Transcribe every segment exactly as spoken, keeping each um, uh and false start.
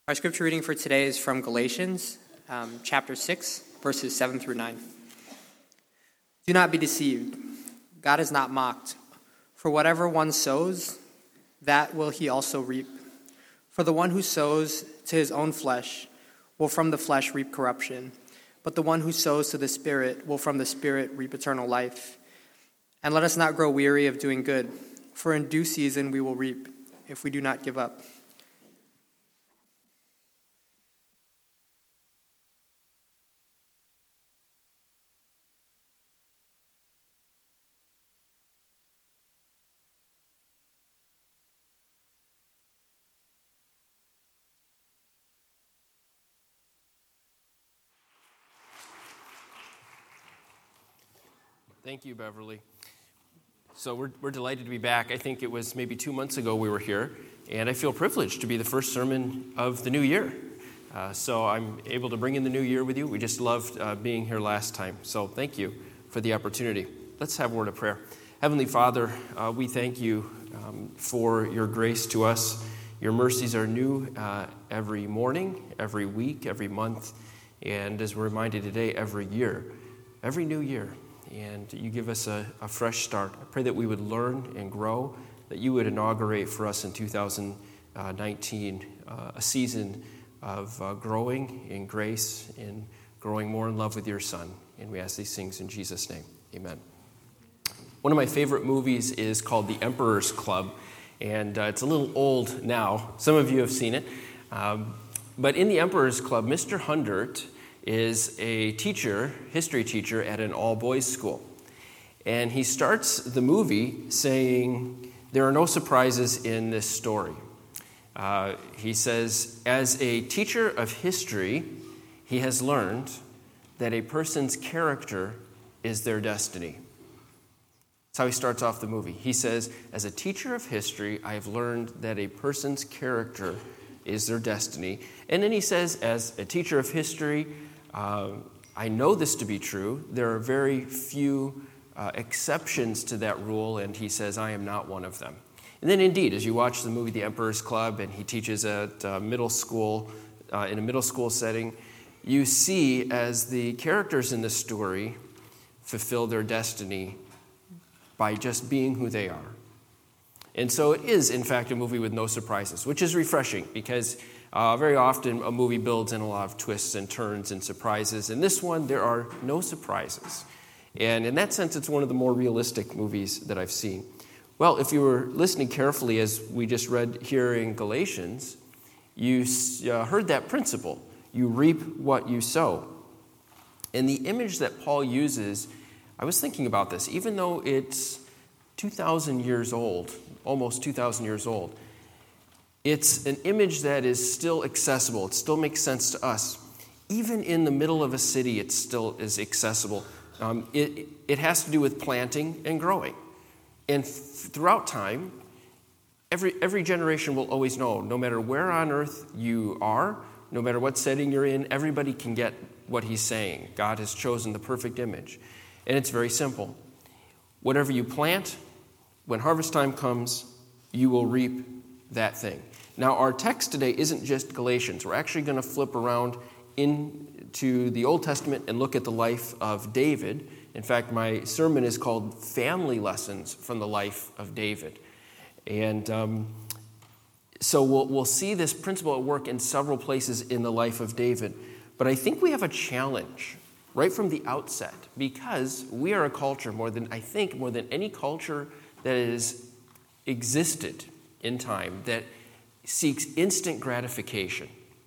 Our scripture reading for today is from Galatians, um, chapter six, verses seven through nine. Do not be deceived. God is not mocked. For whatever one sows, that will he also reap. For the one who sows to his own flesh will from the flesh reap corruption, but the one who sows to the Spirit will from the Spirit reap eternal life. And let us not grow weary of doing good, for in due season we will reap, if we do not give up. Thank you, Beverly. So we're we're delighted to be back. I think it was maybe two months ago we were here, and I feel privileged to be the first sermon of the new year. Uh, so I'm able to bring in the new year with you. We just loved uh, being here last time. So thank you for the opportunity. Let's have a word of prayer. Heavenly Father, uh, we thank you um, for your grace to us. Your mercies are new uh, every morning, every week, every month, and as we're reminded today, every year, every new year. And you give us a, a fresh start. I pray that we would learn and grow, that you would inaugurate for us in two thousand nineteen uh, a season of uh, growing in grace and growing more in love with your Son. And we ask these things in Jesus' name. Amen. One of my favorite movies is called The Emperor's Club, and uh, it's a little old now. Some of you have seen it. Um, but in The Emperor's Club, Mister Hundert is a teacher, history teacher at an all-boys school. And he starts the movie saying, there are no surprises in this story. Uh, he says, as a teacher of history, he has learned that a person's character is their destiny. That's how he starts off the movie. He says, as a teacher of history, I have learned that a person's character is their destiny. And then he says, as a teacher of history, Uh, I know this to be true. There are very few uh, exceptions to that rule, and he says, I am not one of them. And then indeed, as you watch the movie The Emperor's Club, and he teaches at uh, middle school, uh, in a middle school setting, you see as the characters in the story fulfill their destiny by just being who they are. And so it is, in fact, a movie with no surprises, which is refreshing because Uh, very often, a movie builds in a lot of twists and turns and surprises. In this one, there are no surprises. And in that sense, it's one of the more realistic movies that I've seen. Well, if you were listening carefully, as we just read here in Galatians, you uh, heard that principle. You reap what you sow. And the image that Paul uses, I was thinking about this, even though it's two thousand years old, almost two thousand years old, it's an image that is still accessible. It still makes sense to us. Even in the middle of a city, it still is accessible. Um, it, it has to do with planting and growing. And f- throughout time, every, every generation will always know, no matter where on earth you are, no matter what setting you're in, everybody can get what he's saying. God has chosen the perfect image. And it's very simple. Whatever you plant, when harvest time comes, you will reap that thing. Now, our text today isn't just Galatians. We're actually going to flip around into the Old Testament and look at the life of David. In fact, my sermon is called Family Lessons from the Life of David. And um, so we'll, we'll see this principle at work in several places in the life of David. But I think we have a challenge right from the outset because we are a culture more than, I think, more than any culture that has existed in time that seeks instant gratification.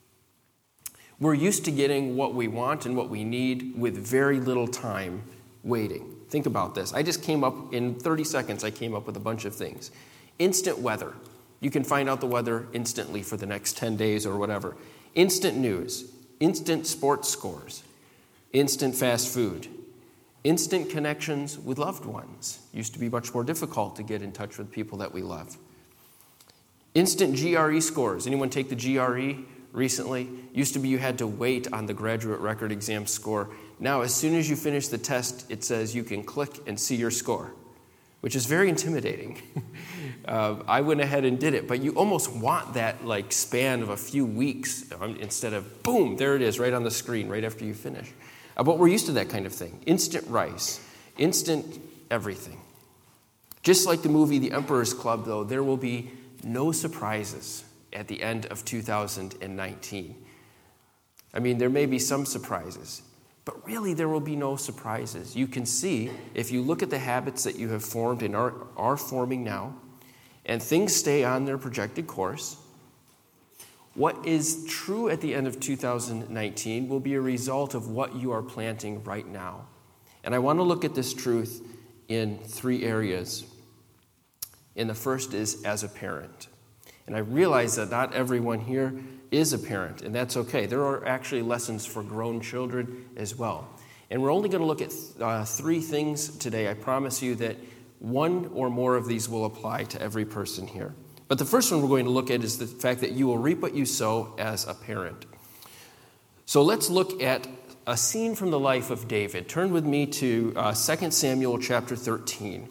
We're used to getting what we want and what we need with very little time waiting. Think about this. I just came up, in thirty seconds, I came up with a bunch of things. Instant weather. You can find out the weather instantly for the next ten days or whatever. Instant news. Instant sports scores. Instant fast food. Instant connections with loved ones. Used to be much more difficult to get in touch with people that we love. Instant G R E scores. Anyone take the G R E recently? Used to be you had to wait on the graduate record exam score. Now, as soon as you finish the test, it says you can click and see your score. which is very intimidating. uh, I went ahead and did it, but you almost want that like span of a few weeks instead of boom, there it is right on the screen right after you finish. Uh, but we're used to that kind of thing. Instant rice, instant everything. Just like the movie The Emperor's Club, though, there will be no surprises at the end of two thousand nineteen. I mean, there may be some surprises, but really there will be no surprises. You can see, if you look at the habits that you have formed and are, are forming now, and things stay on their projected course, what is true at the end of two thousand nineteen will be a result of what you are planting right now. And I want to look at this truth in three areas. And the first is as a parent. And I realize that not everyone here is a parent, and that's okay. There are actually lessons for grown children as well. And we're only going to look at uh, three things today. I promise you that one or more of these will apply to every person here. But the first one we're going to look at is the fact that you will reap what you sow as a parent. So let's look at a scene from the life of David. Turn with me to uh, Second Samuel chapter thirteen.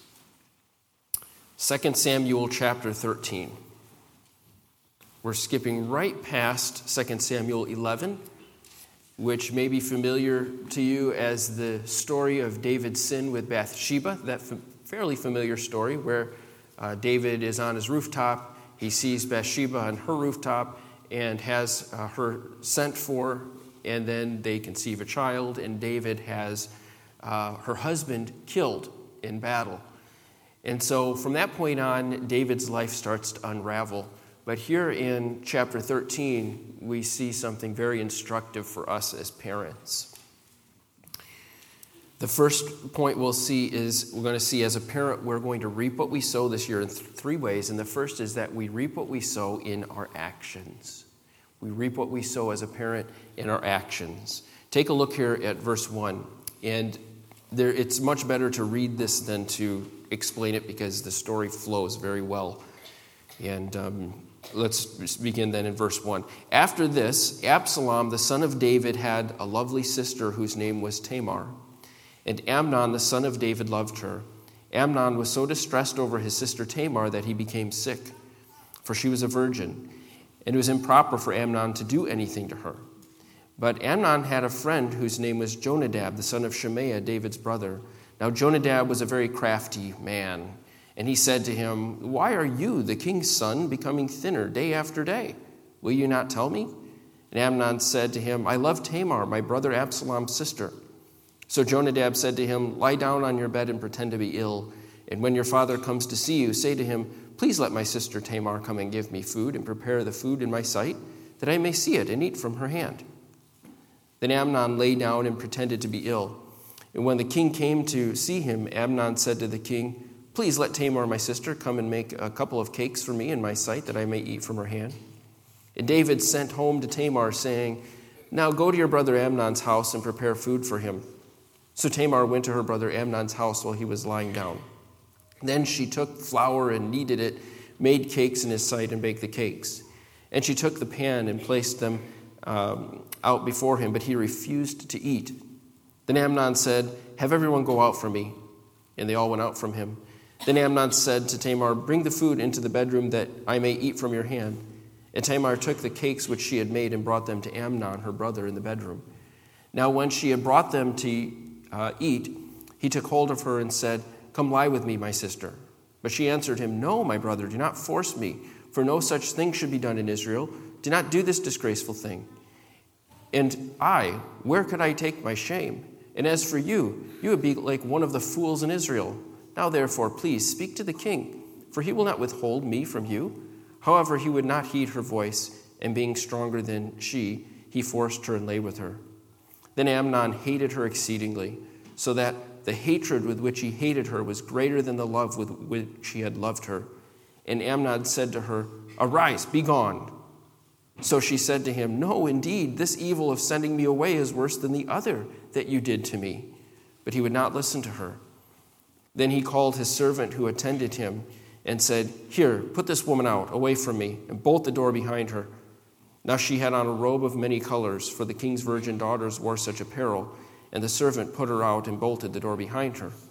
Second Samuel chapter thirteen. We're skipping right past Second Samuel eleven, which may be familiar to you as the story of David's sin with Bathsheba, that f- fairly familiar story where uh, David is on his rooftop, he sees Bathsheba on her rooftop and has uh, her sent for, and then they conceive a child, and David has uh, her husband killed in battle. And so from that point on, David's life starts to unravel. But here in chapter thirteen, we see something very instructive for us as parents. The first point we'll see is we're going to see as a parent, we're going to reap what we sow this year in th- three ways. And the first is that we reap what we sow in our actions. We reap what we sow as a parent in our actions. Take a look here at verse one. And there, it's much better to read this than to explain it because the story flows very well. And um, let's begin then in verse one. After this, Absalom, the son of David, had a lovely sister whose name was Tamar. And Amnon, the son of David, loved her. Amnon was so distressed over his sister Tamar that he became sick, for she was a virgin, and it was improper for Amnon to do anything to her. But Amnon had a friend whose name was Jonadab, the son of Shemaiah, David's brother. Now Jonadab was a very crafty man, and he said to him, "Why are you, the king's son, becoming thinner day after day? Will you not tell me?" And Amnon said to him, "I love Tamar, my brother Absalom's sister." So Jonadab said to him, "Lie down on your bed and pretend to be ill. And when your father comes to see you, say to him, 'Please let my sister Tamar come and give me food and prepare the food in my sight, that I may see it and eat from her hand.'" Then Amnon lay down and pretended to be ill. And when the king came to see him, Amnon said to the king, "Please let Tamar, my sister, come and make a couple of cakes for me in my sight, that I may eat from her hand." And David sent home to Tamar, saying, "Now go to your brother Amnon's house and prepare food for him." So Tamar went to her brother Amnon's house while he was lying down. Then she took flour and kneaded it, made cakes in his sight, and baked the cakes. And she took the pan and placed them um, out before him, but he refused to eat. Then Amnon said, "Have everyone go out from me." And they all went out from him. Then Amnon said to Tamar, "Bring the food into the bedroom, that I may eat from your hand." And Tamar took the cakes which she had made and brought them to Amnon, her brother, in the bedroom. Now when she had brought them to uh, eat, he took hold of her and said, "Come lie with me, my sister." But she answered him, "No, my brother, do not force me, for no such thing should be done in Israel. Do not do this disgraceful thing. And I, where could I take my shame? And as for you, you would be like one of the fools in Israel. Now therefore, please speak to the king, for he will not withhold me from you." However, he would not heed her voice, and being stronger than she, he forced her and lay with her. Then Amnon hated her exceedingly, so that the hatred with which he hated her was greater than the love with which he had loved her. And Amnon said to her, "Arise, be gone." So she said to him, "No, indeed, this evil of sending me away is worse than the other that you did to me." But he would not listen to her. Then he called his servant who attended him and said, "Here, put this woman out, away from me, and bolt the door behind her." Now she had on a robe of many colors, for the king's virgin daughters wore such apparel, and the servant put her out and bolted the door behind her.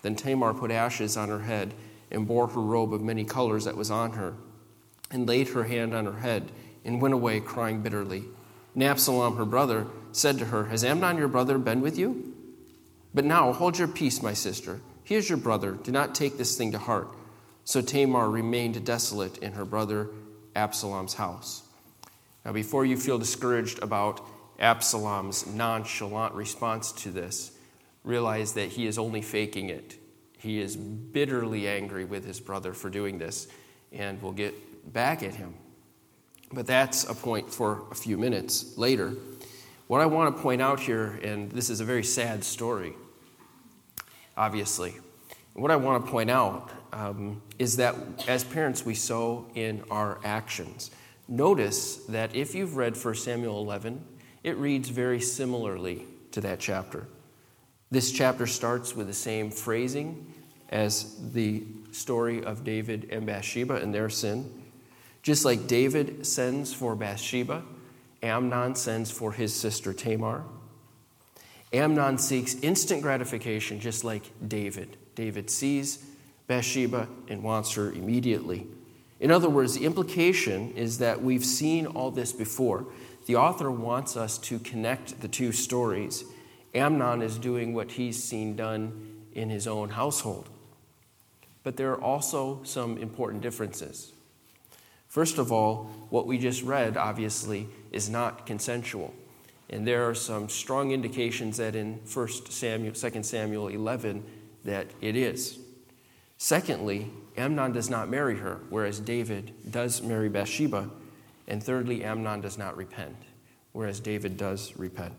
Then Tamar put ashes on her head and bore her robe of many colors that was on her, and laid her hand on her head, and went away crying bitterly. And Absalom, her brother, said to her, Has Amnon your brother been with you? But now hold your peace, my sister. He is your brother. Do not take this thing to heart. So Tamar remained desolate in her brother Absalom's house. Now, before you feel discouraged about Absalom's nonchalant response to this, realize that he is only faking it. He is bitterly angry with his brother for doing this, and will get back at him. But that's a point for a few minutes later. What I want to point out here, and this is a very sad story, obviously. What I want to point out um, is that as parents, we sow in our actions. Notice that if you've read First Samuel eleven, it reads very similarly to that chapter. This chapter starts with the same phrasing as the story of David and Bathsheba and their sin. Just like David sends for Bathsheba, Amnon sends for his sister Tamar. Amnon seeks instant gratification just like David. David sees Bathsheba and wants her immediately. In other words, the implication is that we've seen all this before. The author wants us to connect the two stories. Amnon is doing what he's seen done in his own household. But there are also some important differences. First of all, what we just read, obviously, is not consensual. And there are some strong indications that in First Samuel, Second Samuel eleven, that it is. Secondly, Amnon does not marry her, whereas David does marry Bathsheba. And thirdly, Amnon does not repent, whereas David does repent.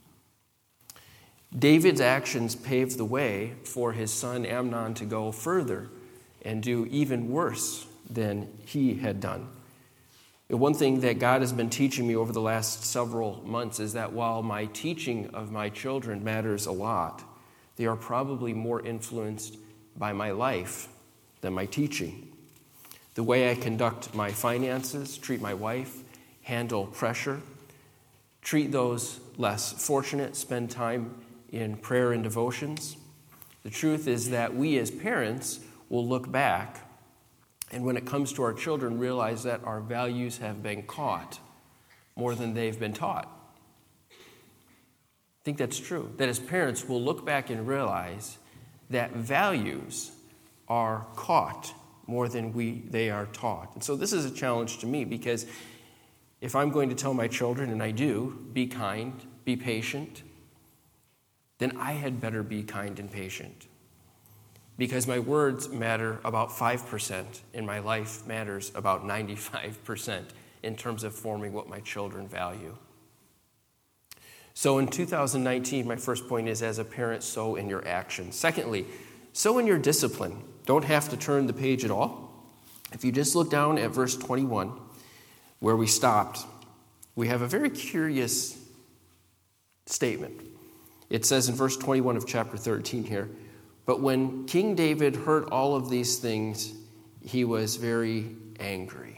David's actions paved the way for his son Amnon to go further and do even worse than he had done. And one thing that God has been teaching me over the last several months is that while my teaching of my children matters a lot, they are probably more influenced by my life than my teaching. The way I conduct my finances, treat my wife, handle pressure, treat those less fortunate, spend time in prayer and devotions. The truth is that we as parents will look back and when it comes to our children, realize that our values have been caught more than they've been taught. I think that's true. That as parents, we'll look back and realize that values are caught more than we they are taught. And so this is a challenge to me because if I'm going to tell my children, and I do, be kind, be patient, then I had better be kind and patient. Because my words matter about five percent, and my life matters about ninety-five percent in terms of forming what my children value. So in two thousand nineteen, my first point is, as a parent, sow in your actions. Secondly, sow in your discipline. Don't have to turn the page at all. If you just look down at verse twenty-one, where we stopped, we have a very curious statement. It says in verse twenty-one of chapter thirteen here, "But when King David heard all of these things, he was very angry."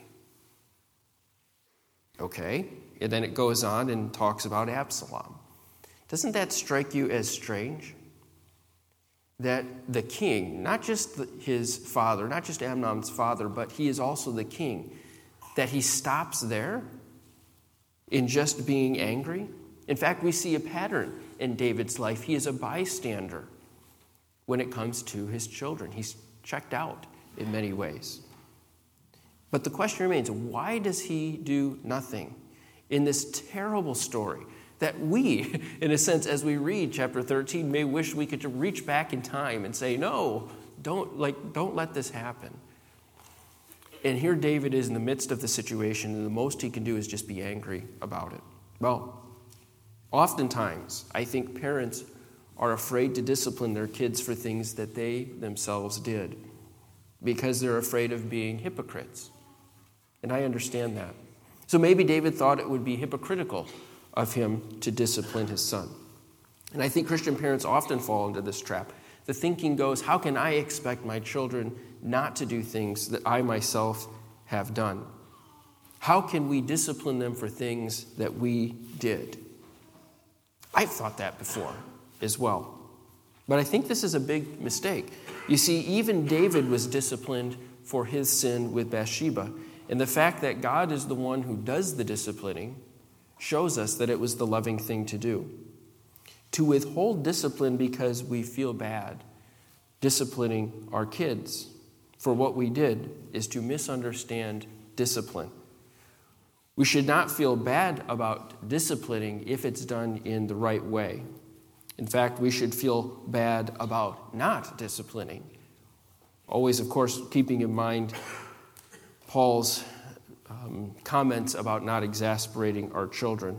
Okay, and then it goes on and talks about Absalom. Doesn't that strike you as strange? That the king, not just his father, not just Amnon's father, but he is also the king, that he stops there in just being angry? In fact, we see a pattern in David's life. He is a bystander when it comes to his children. He's checked out in many ways. But the question remains, why does he do nothing in this terrible story that we, in a sense, as we read chapter thirteen, may wish we could reach back in time and say, no, don't, like, don't let this happen. And here David is in the midst of the situation, and the most he can do is just be angry about it. Well, oftentimes, I think parents are afraid to discipline their kids for things that they themselves did because they're afraid of being hypocrites. And I understand that. So maybe David thought it would be hypocritical of him to discipline his son. And I think Christian parents often fall into this trap. The thinking goes, how can I expect my children not to do things that I myself have done? How can we discipline them for things that we did? I've thought that before as well. But I think this is a big mistake. You see, even David was disciplined for his sin with Bathsheba. And the fact that God is the one who does the disciplining shows us that it was the loving thing to do. To withhold discipline because we feel bad disciplining our kids for what we did is to misunderstand discipline. We should not feel bad about disciplining if it's done in the right way. In fact, we should feel bad about not disciplining. Always, of course, keeping in mind Paul's um, comments about not exasperating our children.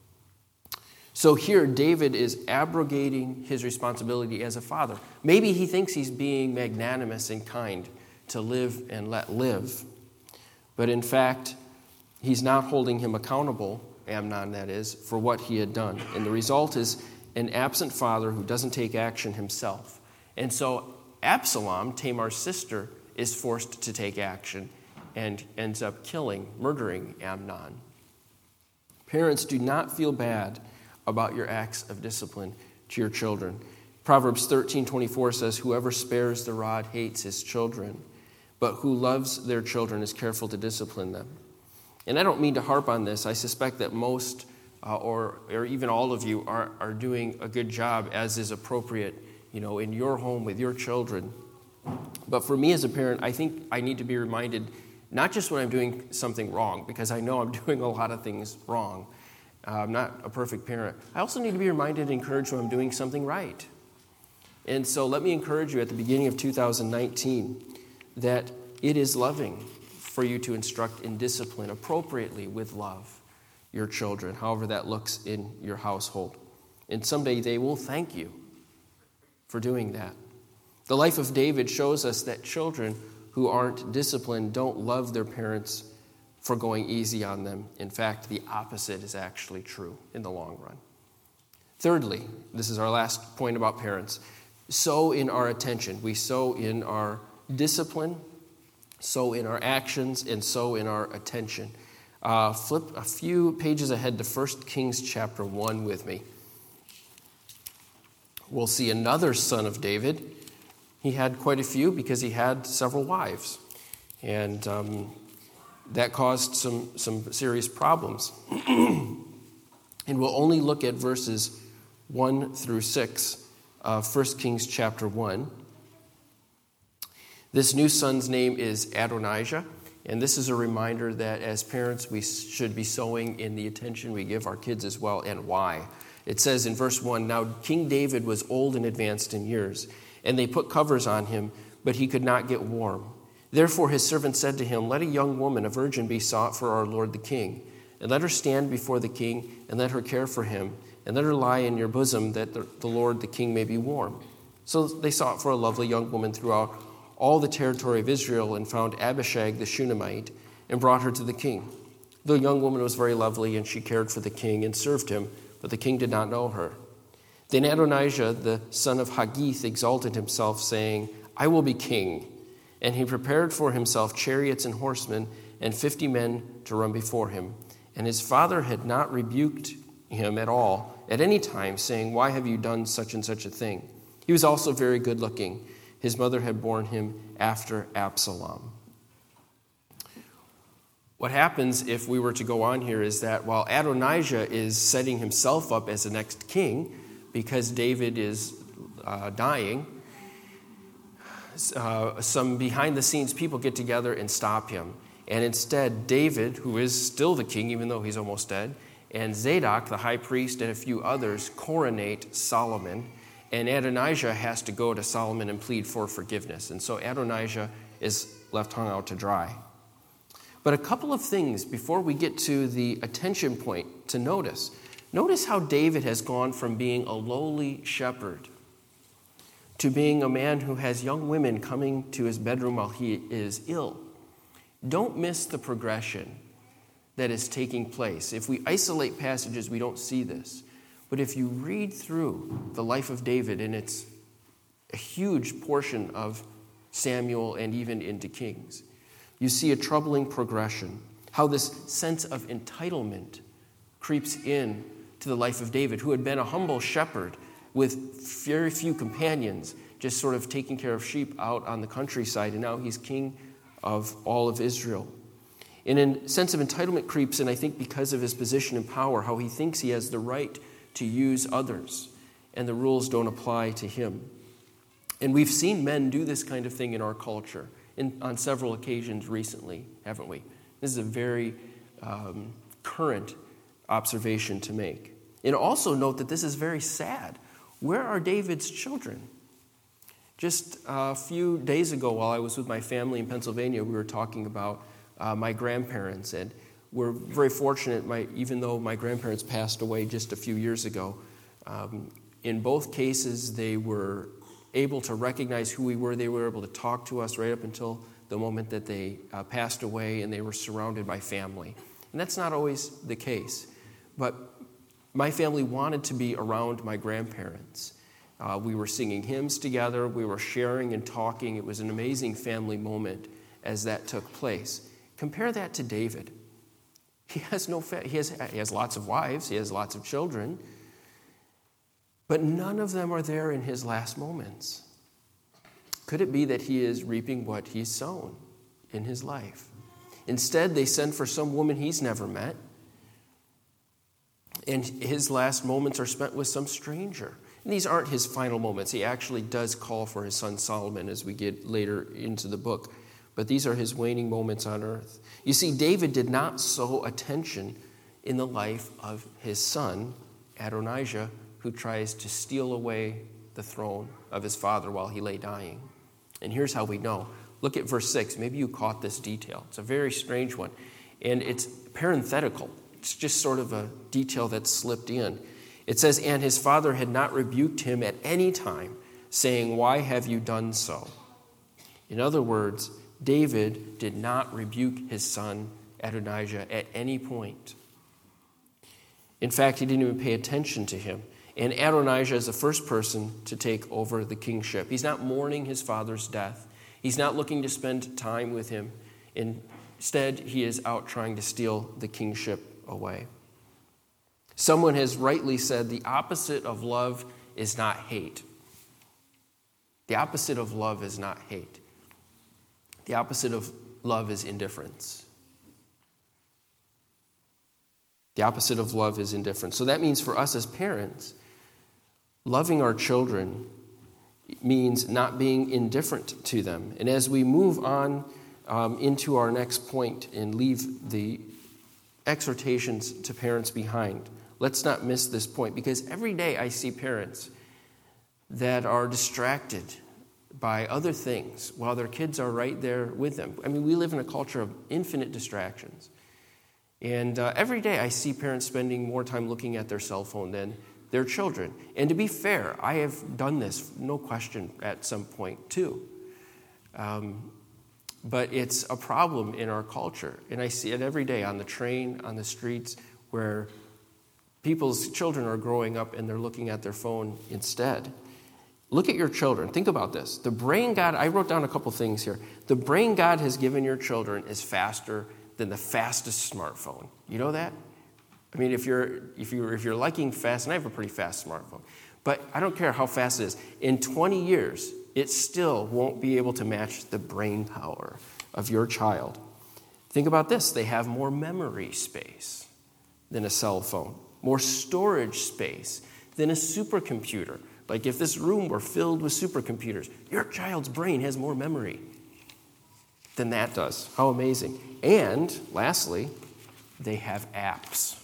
So here, David is abrogating his responsibility as a father. Maybe he thinks he's being magnanimous and kind to live and let live. But in fact, he's not holding him accountable, Amnon that is, for what he had done. And the result is an absent father who doesn't take action himself. And so Absalom, Tamar's sister, is forced to take action and ends up killing, murdering Amnon. Parents, do not feel bad about your acts of discipline to your children. Proverbs thirteen twenty-four says, "Whoever spares the rod hates his children, but who loves their children is careful to discipline them." And I don't mean to harp on this. I suspect that most uh, or, or even all of you are, are doing a good job as is appropriate, you know, in your home with your children. But for me as a parent, I think I need to be reminded, not just when I'm doing something wrong, because I know I'm doing a lot of things wrong. Uh, I'm not a perfect parent. I also need to be reminded and encouraged when I'm doing something right. And so let me encourage you at the beginning of two thousand nineteen that it is loving for you to instruct in discipline appropriately with love your children, however that looks in your household. And someday they will thank you for doing that. The life of David shows us that children who aren't disciplined don't love their parents for going easy on them. In fact, the opposite is actually true in the long run. Thirdly, this is our last point about parents, sow in our attention. We sow in our discipline, sow in our actions, and sow in our attention. Uh, flip a few pages ahead to First Kings chapter one with me. We'll see another son of David. He had quite a few because he had several wives. And um, that caused some, some serious problems. And we'll only look at verses one through six of First Kings chapter one. This new son's name is Adonijah, and this is a reminder that as parents we should be sowing in the attention we give our kids as well, and why. It says in verse one, "Now King David was old and advanced in years, and they put covers on him, but he could not get warm. Therefore his servant said to him, 'Let a young woman, a virgin, be sought for our lord the king, and let her stand before the king, and let her care for him, and let her lie in your bosom, that the, the lord the king may be warm.' So they sought for a lovely young woman throughout all the territory of Israel, and found Abishag the Shunammite, and brought her to the king. The young woman was very lovely, and she cared for the king and served him, but the king did not know her. Then Adonijah, the son of Haggith, exalted himself, saying, 'I will be king.' And he prepared for himself chariots and horsemen, and fifty men to run before him. And his father had not rebuked him at all at any time, saying, 'Why have you done such and such a thing?' He was also very good looking. His mother had borne him after Absalom." What happens if we were to go on here is that while Adonijah is setting himself up as the next king, because David is uh, dying, uh, some behind-the-scenes people get together and stop him. And instead, David, who is still the king, even though he's almost dead, and Zadok, the high priest, and a few others coronate Solomon. And Adonijah has to go to Solomon and plead for forgiveness. And so Adonijah is left hung out to dry. But a couple of things before we get to the attention point to notice. Notice how David has gone from being a lowly shepherd to being a man who has young women coming to his bedroom while he is ill. Don't miss the progression that is taking place. If we isolate passages, we don't see this. But if you read through the life of David, and it's a huge portion of Samuel and even into Kings, you see a troubling progression, how this sense of entitlement creeps in to the life of David, who had been a humble shepherd with very few companions, just sort of taking care of sheep out on the countryside, and now he's king of all of Israel. And a sense of entitlement creeps in, I think, because of his position and power, how he thinks he has the right to use others, and the rules don't apply to him. And we've seen men do this kind of thing in our culture in, on several occasions recently, haven't we? This is a very um, current observation to make. And also note that this is very sad. Where are David's children? Just a few days ago, while I was with my family in Pennsylvania, we were talking about uh, my grandparents, and we're very fortunate, my, even though my grandparents passed away just a few years ago, um, in both cases they were able to recognize who we were. They were able to talk to us right up until the moment that they uh, passed away, and they were surrounded by family. And that's not always the case. But my family wanted to be around my grandparents. Uh, we were singing hymns together. We were sharing and talking. It was an amazing family moment as that took place. Compare that to David. He has no fa- he has he has lots of wives. He has lots of children. But none of them are there in his last moments. Could it be that he is reaping what he's sown in his life? Instead, they send for some woman he's never met, and his last moments are spent with some stranger. And these aren't his final moments. He actually does call for his son Solomon as we get later into the book. But these are his waning moments on earth. You see, David did not sow attention in the life of his son, Adonijah, who tries to steal away the throne of his father while he lay dying. And here's how we know. Look at verse six. Maybe you caught this detail. It's a very strange one. And it's parenthetical. It's just sort of a detail that's slipped in. It says, and his father had not rebuked him at any time, saying, why have you done so? In other words, David did not rebuke his son Adonijah at any point. In fact, he didn't even pay attention to him. And Adonijah is the first person to take over the kingship. He's not mourning his father's death. He's not looking to spend time with him. Instead, he is out trying to steal the kingship away. Someone has rightly said the opposite of love is not hate. The opposite of love is not hate. The opposite of love is indifference. The opposite of love is indifference. So that means for us as parents, loving our children means not being indifferent to them. And as we move on um, into our next point and leave the exhortations to parents behind, let's not miss this point, because every day I see parents that are distracted by other things while their kids are right there with them. I mean, we live in a culture of infinite distractions. And uh, every day I see parents spending more time looking at their cell phone than their children. And to be fair, I have done this, no question, at some point too. Um, but it's a problem in our culture. And I see it every day on the train, on the streets, where people's children are growing up and they're looking at their phone instead. Look at your children. Think about this. The brain God, I wrote down a couple things here. The brain God has given your children is faster than the fastest smartphone. You know that? I mean, if you're if you're if you're liking fast, and I have a pretty fast smartphone, but I don't care how fast it is. In twenty years, it still won't be able to match the brain power of your child. Think about this. They have more memory space than a cell phone, more storage space than a supercomputer. Like if this room were filled with supercomputers, your child's brain has more memory than that does. How amazing. And lastly, they have apps.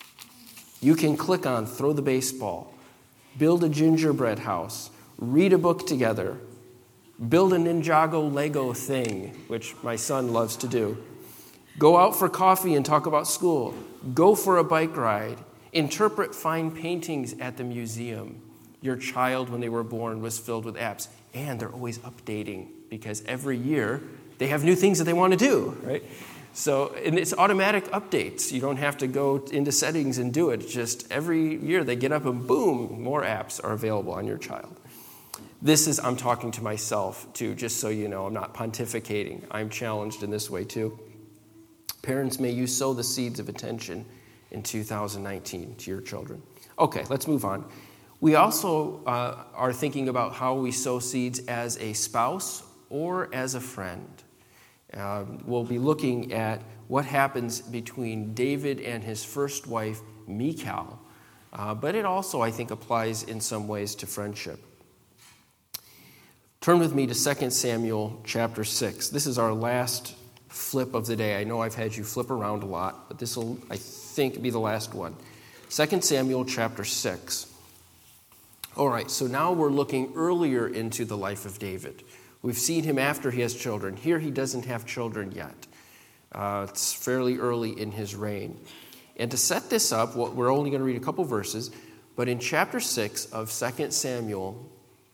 You can click on throw the baseball, build a gingerbread house, read a book together, build a Ninjago Lego thing, which my son loves to do, go out for coffee and talk about school, go for a bike ride, interpret fine paintings at the museum. Your child, when they were born, was filled with apps. And they're always updating because every year they have new things that they want to do, right? So, and it's automatic updates. You don't have to go into settings and do it. It's just every year they get up and boom, more apps are available on your child. This is, I'm talking to myself too, just so you know, I'm not pontificating. I'm challenged in this way too. Parents, may you sow the seeds of attention in two thousand nineteen to your children. Okay, let's move on. We also uh, are thinking about how we sow seeds as a spouse or as a friend. Uh, we'll be looking at what happens between David and his first wife, Michal. Uh, but it also, I think, applies in some ways to friendship. Turn with me to Second Samuel chapter six. This is our last flip of the day. I know I've had you flip around a lot, but this will, I think, be the last one. Second Samuel chapter six. All right, so now we're looking earlier into the life of David. We've seen him after he has children. Here he doesn't have children yet. Uh, it's fairly early in his reign. And to set this up, what we're only going to read a couple verses, but in chapter six of Second Samuel,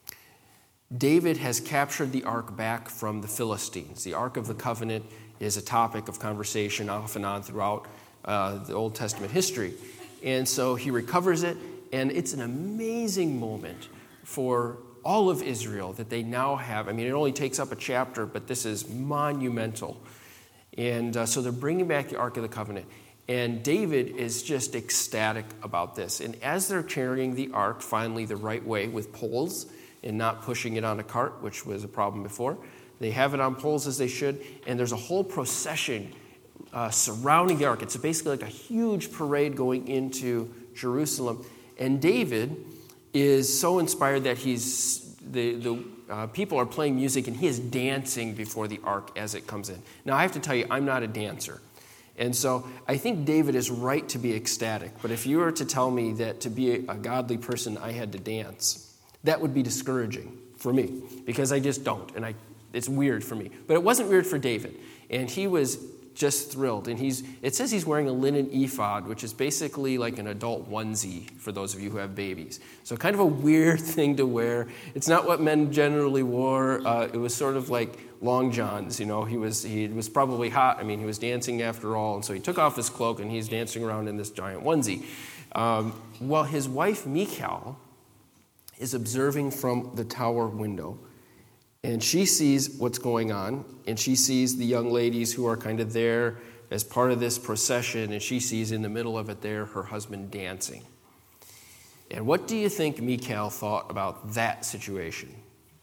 David has captured the ark back from the Philistines. The Ark of the Covenant is a topic of conversation off and on throughout uh, the Old Testament history. And so he recovers it, and it's an amazing moment for all of Israel that they now have. I mean, it only takes up a chapter, but this is monumental. And uh, so they're bringing back the Ark of the Covenant. And David is just ecstatic about this. And as they're carrying the ark finally the right way with poles and not pushing it on a cart, which was a problem before, they have it on poles as they should. And there's a whole procession uh, surrounding the ark. It's basically like a huge parade going into Jerusalem. And David is so inspired that he's the the uh, people are playing music and he is dancing before the ark as it comes in. Now I have to tell you, I'm not a dancer, and so I think David is right to be ecstatic. But if you were to tell me that to be a, a godly person I had to dance, that would be discouraging for me because I just don't, and I it's weird for me. But it wasn't weird for David, and he was just thrilled. And he's it says he's wearing a linen ephod, which is basically like an adult onesie for those of you who have babies. So kind of a weird thing to wear. It's not what men generally wore. Uh, it was sort of like long johns, you know. He was he was probably hot. I mean, he was dancing after all, and so he took off his cloak and he's dancing around in this giant onesie. Um, well, his wife Michal is observing from the tower window. And she sees what's going on, and she sees the young ladies who are kind of there as part of this procession, and she sees in the middle of it there her husband dancing. And what do you think Michal thought about that situation?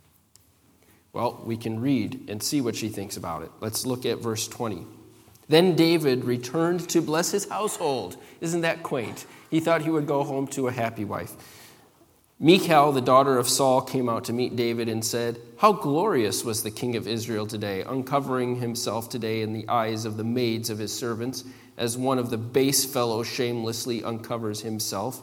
Well, we can read and see what she thinks about it. Let's look at verse twenty. Then David returned to bless his household. Isn't that quaint? He thought he would go home to a happy wife. Michal, the daughter of Saul, came out to meet David and said, "How glorious was the king of Israel today, uncovering himself today in the eyes of the maids of his servants, as one of the base fellows shamelessly uncovers himself."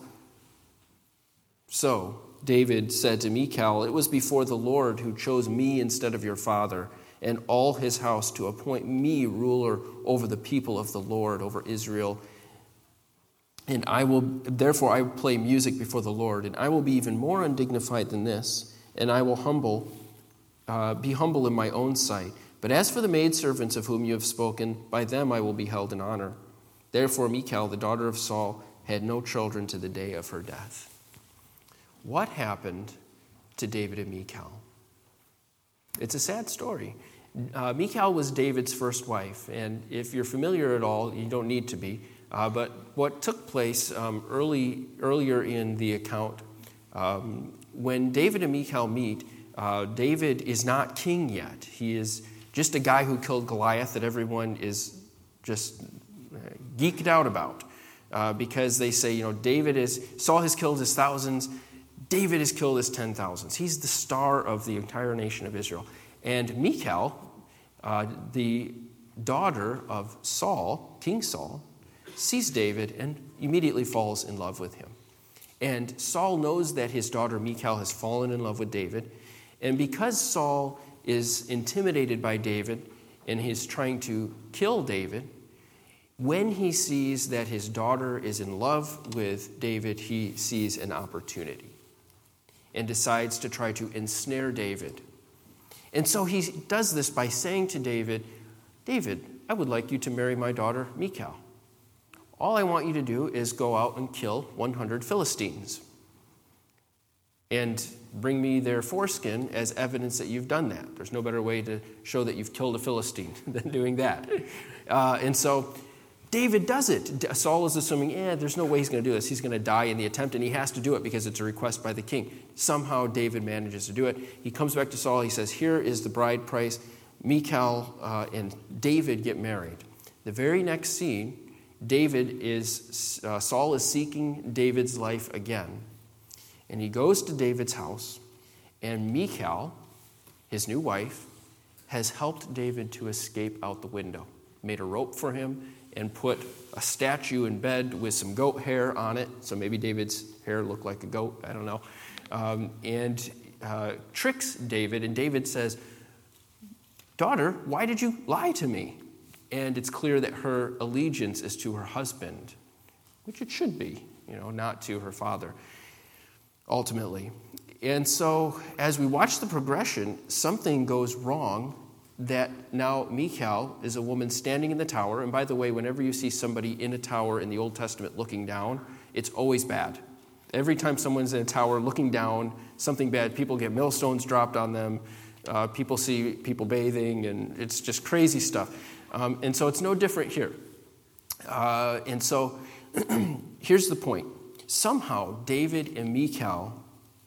So David said to Michal, "It was before the Lord who chose me instead of your father and all his house to appoint me ruler over the people of the Lord, over Israel. And I will, therefore I will play music before the Lord, and I will be even more undignified than this, and I will humble, uh, be humble in my own sight. But as for the maidservants of whom you have spoken, by them I will be held in honor." Therefore Michal, the daughter of Saul, had no children to the day of her death. What happened to David and Michal? It's a sad story. Uh, Michal was David's first wife, and if you're familiar at all, you don't need to be. Uh, but what took place um, early, earlier in the account, um, when David and Michal meet, uh, David is not king yet. He is just a guy who killed Goliath that everyone is just geeked out about uh, because they say, you know, David is, Saul has killed his thousands, David has killed his ten thousands. He's the star of the entire nation of Israel. And Michal, uh, the daughter of Saul, King Saul, sees David and immediately falls in love with him. And Saul knows that his daughter Michal has fallen in love with David. And because Saul is intimidated by David and he's trying to kill David, when he sees that his daughter is in love with David, he sees an opportunity and decides to try to ensnare David. And so he does this by saying to David, "David, I would like you to marry my daughter Michal. All I want you to do is go out and kill one hundred Philistines and bring me their foreskin as evidence that you've done that." There's no better way to show that you've killed a Philistine than doing that. Uh, and so David does it. Saul is assuming, eh, there's no way he's going to do this. He's going to die in the attempt, and he has to do it because it's a request by the king. Somehow David manages to do it. He comes back to Saul. He says, here is the bride price. Michal uh, and David get married. The very next scene, David is, uh, Saul is seeking David's life again. And he goes to David's house, and Michal, his new wife, has helped David to escape out the window. Made a rope for him and put a statue in bed with some goat hair on it. So maybe David's hair looked like a goat, I don't know. Um, and uh, tricks David, and David says, daughter, why did you lie to me? And it's clear that her allegiance is to her husband, which it should be, you know, not to her father, ultimately. And so as we watch the progression, something goes wrong that now Michal is a woman standing in the tower. And by the way, whenever you see somebody in a tower in the Old Testament looking down, it's always bad. Every time someone's in a tower looking down, something bad, people get millstones dropped on them, uh, people see people bathing, and it's just crazy stuff. Um, and so it's no different here. Uh, and so here's the point. Somehow David and Michal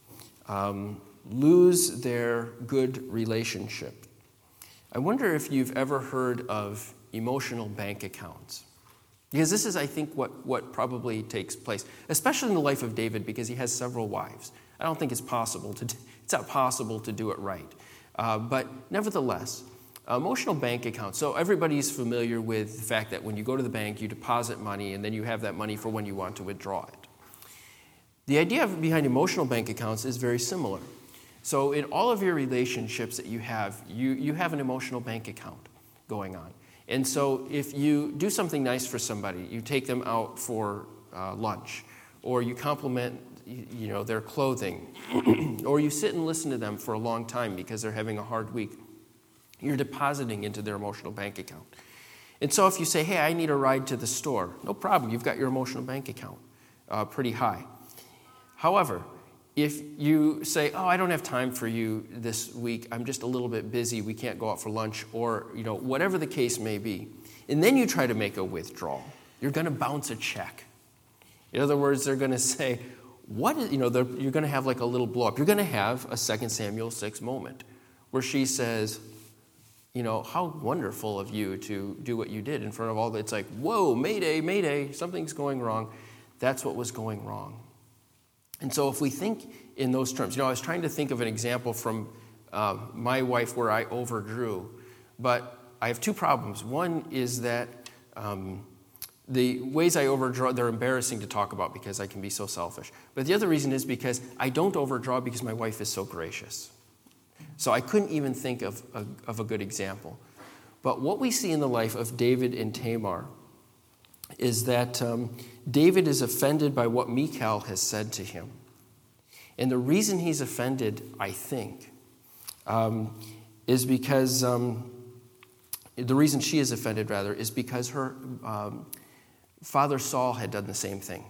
um, lose their good relationship. I wonder if you've ever heard of emotional bank accounts. Because this is, I think, what, what probably takes place, especially in the life of David, because he has several wives. I don't think it's possible to, it's not possible to do it right. Uh, but nevertheless, emotional bank accounts. So everybody's familiar with the fact that when you go to the bank, you deposit money, and then you have that money for when you want to withdraw it. The idea behind emotional bank accounts is very similar. So in all of your relationships that you have, you, you have an emotional bank account going on. And so if you do something nice for somebody, you take them out for uh, lunch, or you compliment you know, their clothing, or you sit and listen to them for a long time because they're having a hard week, you're depositing into their emotional bank account. And so if you say, hey, I need a ride to the store, no problem, you've got your emotional bank account uh, pretty high. However, if you say, oh, I don't have time for you this week, I'm just a little bit busy, we can't go out for lunch, or you know, whatever the case may be, and then you try to make a withdrawal, you're going to bounce a check. In other words, they're going to say, what is, you know, you're going to have like a little blow up. You're going to have a Second Samuel six moment where she says, you know, how wonderful of you to do what you did in front of all the, it's like, whoa, mayday, mayday, something's going wrong. That's what was going wrong. And so if we think in those terms, you know, I was trying to think of an example from uh, my wife where I overdrew, but I have two problems. One is that um, the ways I overdraw, they're embarrassing to talk about because I can be so selfish. But the other reason is because I don't overdraw because my wife is so gracious. So I couldn't even think of a, of a good example. But what we see in the life of David and Tamar is that um, David is offended by what Michal has said to him. And the reason he's offended, I think, um, is because, um, the reason she is offended, rather, is because her um, father Saul had done the same thing.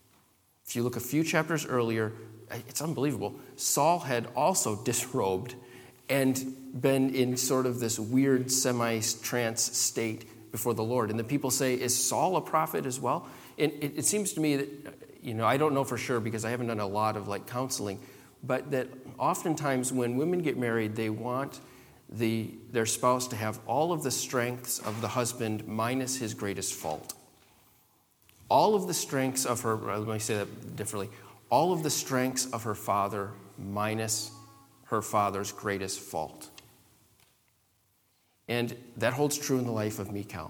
If you look a few chapters earlier, it's unbelievable. Saul had also disrobed and been in sort of this weird semi-trance state before the Lord. And the people say, is Saul a prophet as well? And it, it seems to me that, you know, I don't know for sure because I haven't done a lot of like counseling, but that oftentimes when women get married, they want the their spouse to have all of the strengths of the husband minus his greatest fault. All of the strengths of her, let me say that differently, all of the strengths of her father minus her father's greatest fault. And that holds true in the life of Michal.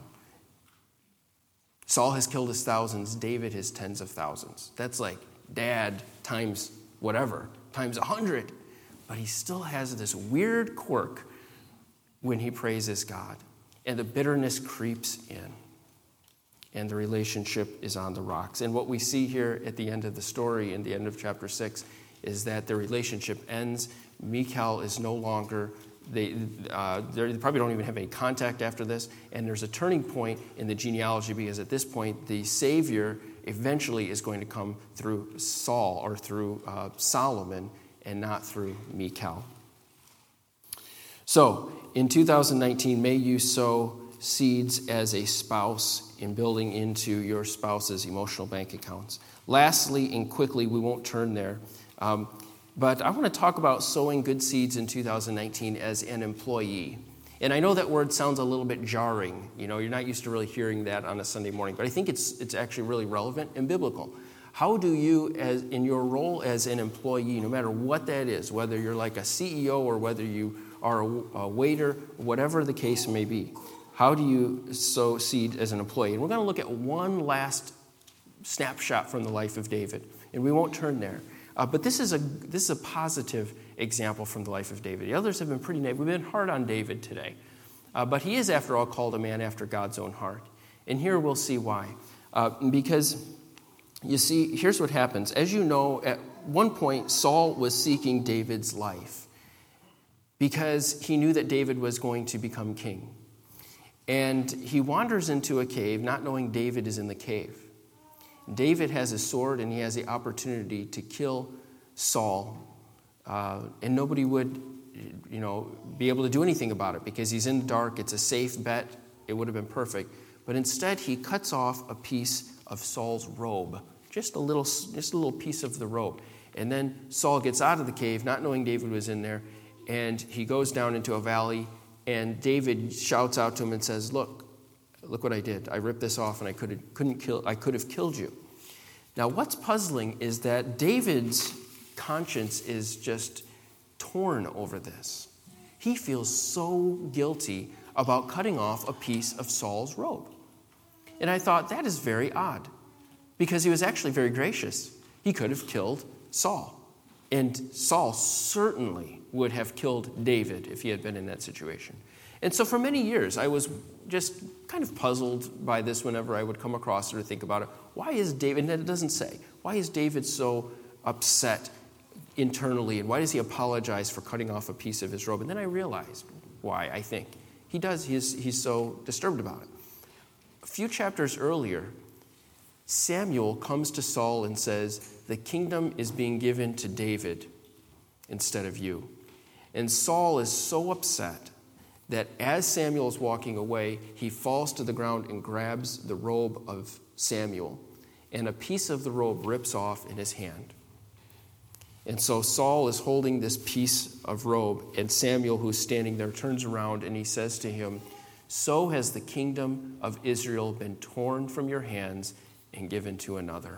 Saul has killed his thousands, David his tens of thousands. That's like dad times whatever, times a hundred. But he still has this weird quirk when he praises God. And the bitterness creeps in. And the relationship is on the rocks. And what we see here at the end of the story, in the end of chapter six, is that the relationship ends. Michal is no longer, they, uh, they probably don't even have any contact after this. And there's a turning point in the genealogy because at this point, the Savior eventually is going to come through Saul or through uh, Solomon and not through Michal. So, in two thousand nineteen, may you sow seeds as a spouse in building into your spouse's emotional bank accounts. Lastly, and quickly, we won't turn there, um, but I want to talk about sowing good seeds in two thousand nineteen as an employee. And I know that word sounds a little bit jarring. You know, you're not used to really hearing that on a Sunday morning, but I think it's it's actually really relevant and biblical. How do you, as in your role as an employee, no matter what that is, whether you're like a C E O or whether you are a, a waiter, whatever the case may be, how do you sow seed as an employee? And we're going to look at one last snapshot from the life of David, and we won't turn there. Uh, but this is a this is a positive example from the life of David. The others have been pretty negative. We've been hard on David today. Uh, but he is, after all, called a man after God's own heart. And here we'll see why. Uh, because, you see, here's what happens. As you know, at one point, Saul was seeking David's life because he knew that David was going to become king. And he wanders into a cave, not knowing David is in the cave. David has a sword, and he has the opportunity to kill Saul. Uh, and nobody would, you know, be able to do anything about it because he's in the dark. It's a safe bet. It would have been perfect. But instead, he cuts off a piece of Saul's robe, just a little, just a little piece of the robe. And then Saul gets out of the cave, not knowing David was in there, and he goes down into a valley. And David shouts out to him and says, "Look, look what I did. I ripped this off, and I could couldn't kill. I could have killed you." Now, what's puzzling is that David's conscience is just torn over this. He feels so guilty about cutting off a piece of Saul's robe. And I thought, that is very odd, because he was actually very gracious. He could have killed Saul. And Saul certainly would have killed David if he had been in that situation. And so for many years, I was just kind of puzzled by this whenever I would come across it or think about it. Why is David, and it doesn't say, why is David so upset internally, and why does he apologize for cutting off a piece of his robe? And then I realized why, I think. He does, he's, he's so disturbed about it. A few chapters earlier, Samuel comes to Saul and says, "The kingdom is being given to David instead of you." And Saul is so upset that as Samuel is walking away, he falls to the ground and grabs the robe of Samuel, and a piece of the robe rips off in his hand. And so Saul is holding this piece of robe, and Samuel, who's standing there, turns around and he says to him, "So has the kingdom of Israel been torn from your hands and given to another."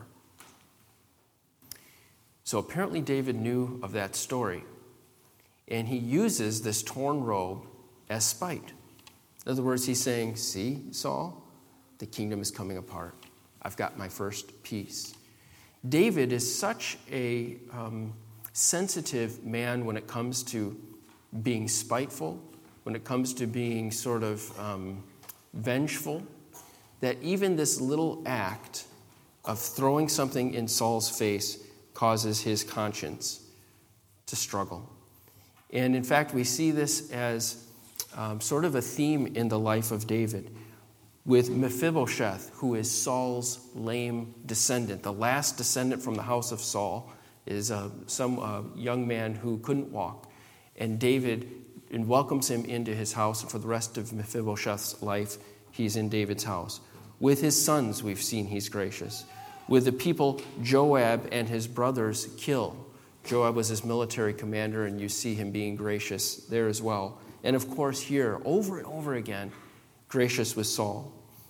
So apparently David knew of that story, and he uses this torn robe as spite. In other words, he's saying, "See, Saul, the kingdom is coming apart. I've got my first piece." David is such a um, sensitive man when it comes to being spiteful, when it comes to being sort of um, vengeful, that even this little act of throwing something in Saul's face causes his conscience to struggle. And in fact, we see this as um, sort of a theme in the life of David, with Mephibosheth, who is Saul's lame descendant. The last descendant from the house of Saul is uh, some uh, young man who couldn't walk. And David and welcomes him into his house, and for the rest of Mephibosheth's life, he's in David's house. With his sons, we've seen he's gracious. With the people Joab and his brothers kill. Joab was his military commander, and you see him being gracious there as well. And of course here, over and over again, gracious with Saul.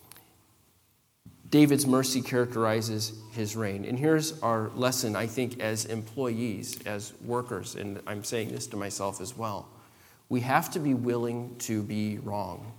David's mercy characterizes his reign. And here's our lesson, I think, as employees, as workers, and I'm saying this to myself as well. We have to be willing to be wronged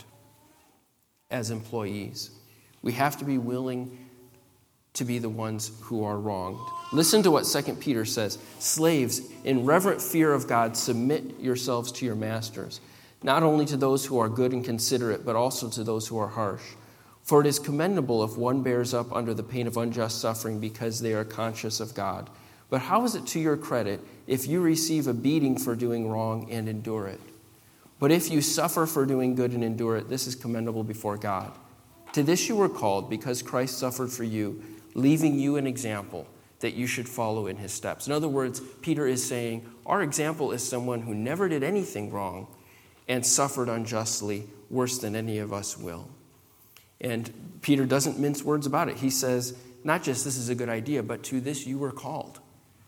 as employees. We have to be willing to be the ones who are wronged. Listen to what Second Peter says. "Slaves, in reverent fear of God, submit yourselves to your masters, not only to those who are good and considerate, but also to those who are harsh. For it is commendable if one bears up under the pain of unjust suffering because they are conscious of God. But how is it to your credit if you receive a beating for doing wrong and endure it? But if you suffer for doing good and endure it, this is commendable before God. To this you were called, because Christ suffered for you, leaving you an example that you should follow in his steps." In other words, Peter is saying, our example is someone who never did anything wrong and suffered unjustly worse than any of us will. And Peter doesn't mince words about it. He says, not just this is a good idea, but to this you were called.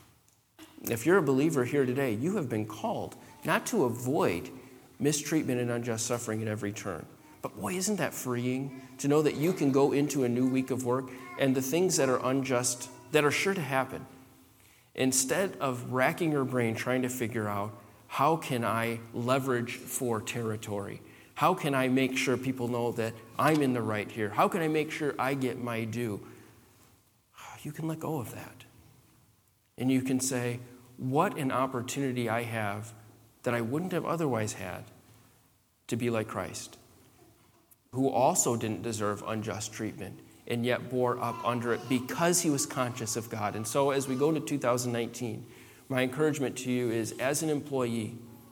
If you're a believer here today, you have been called not to avoid mistreatment and unjust suffering at every turn. But boy, isn't that freeing to know that you can go into a new week of work and the things that are unjust, that are sure to happen, instead of racking your brain trying to figure out, how can I leverage for territory? How can I make sure people know that I'm in the right here? How can I make sure I get my due? You can let go of that. And you can say, what an opportunity I have that I wouldn't have otherwise had to be like Christ, who also didn't deserve unjust treatment and yet bore up under it because he was conscious of God. And so as we go to two thousand nineteen, my encouragement to you is, as an employee,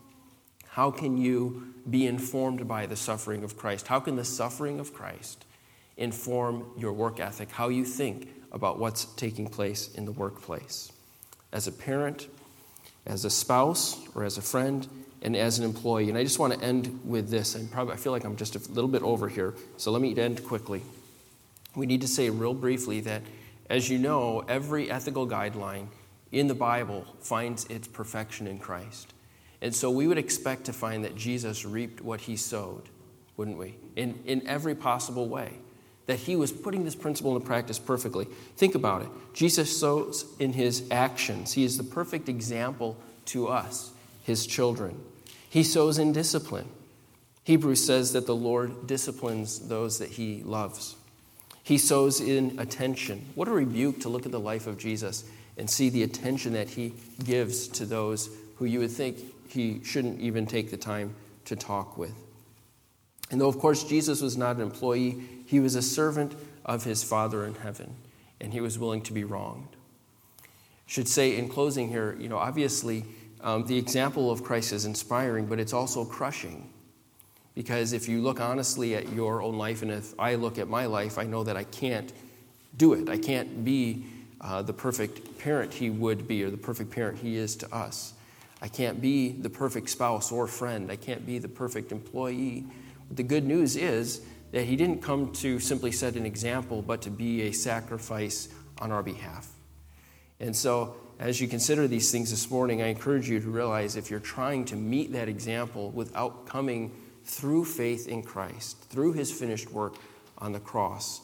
how can you be informed by the suffering of Christ? How can the suffering of Christ inform your work ethic, how you think about what's taking place in the workplace? As a parent, as a spouse, or as a friend, and as an employee. And I just want to end with this. And probably I feel like I'm just a little bit over here, so let me end quickly. We need to say real briefly that, as you know, every ethical guideline in the Bible finds its perfection in Christ. And so we would expect to find that Jesus reaped what he sowed, wouldn't we? In, in every possible way. That he was putting this principle into practice perfectly. Think about it. Jesus sows in his actions. He is the perfect example to us, his children. He sows in discipline. Hebrews says that the Lord disciplines those that he loves. He sows in attention. What a rebuke to look at the life of Jesus and see the attention that he gives to those who you would think he shouldn't even take the time to talk with. And though, of course, Jesus was not an employee, he was a servant of his Father in heaven, and he was willing to be wronged. I should say in closing here, you know, obviously, um, the example of Christ is inspiring, but it's also crushing. Because if you look honestly at your own life, and if I look at my life, I know that I can't do it. I can't be uh, the perfect parent he would be, or the perfect parent he is to us. I can't be the perfect spouse or friend. I can't be the perfect employee. But the good news is that he didn't come to simply set an example, but to be a sacrifice on our behalf. And so, as you consider these things this morning, I encourage you to realize if you're trying to meet that example without coming through faith in Christ, through his finished work on the cross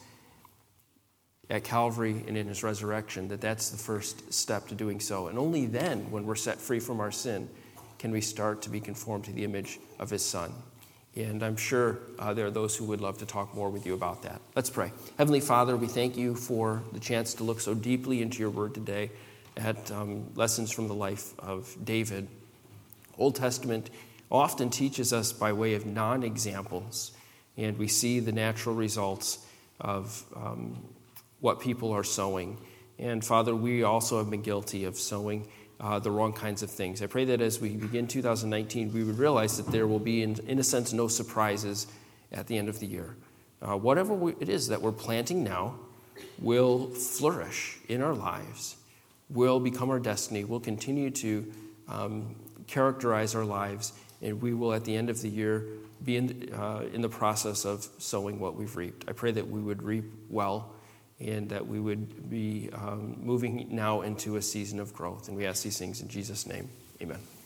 at Calvary and in his resurrection, that that's the first step to doing so. And only then, when we're set free from our sin, can we start to be conformed to the image of his Son. And I'm sure uh, there are those who would love to talk more with you about that. Let's pray. Heavenly Father, we thank you for the chance to look so deeply into your word today at um, lessons from the life of David. Old Testament often teaches us by way of non-examples, and we see the natural results of um, what people are sowing. And Father, we also have been guilty of sowing Uh, the wrong kinds of things. I pray that as we begin two thousand nineteen, we would realize that there will be, in, in a sense, no surprises at the end of the year. Uh, whatever we, it is that we're planting now will flourish in our lives, will become our destiny, will continue to um, characterize our lives, and we will, at the end of the year, be in, uh, in the process of sowing what we've reaped. I pray that we would reap well, and that we would be um, moving now into a season of growth. And we ask these things in Jesus' name. Amen.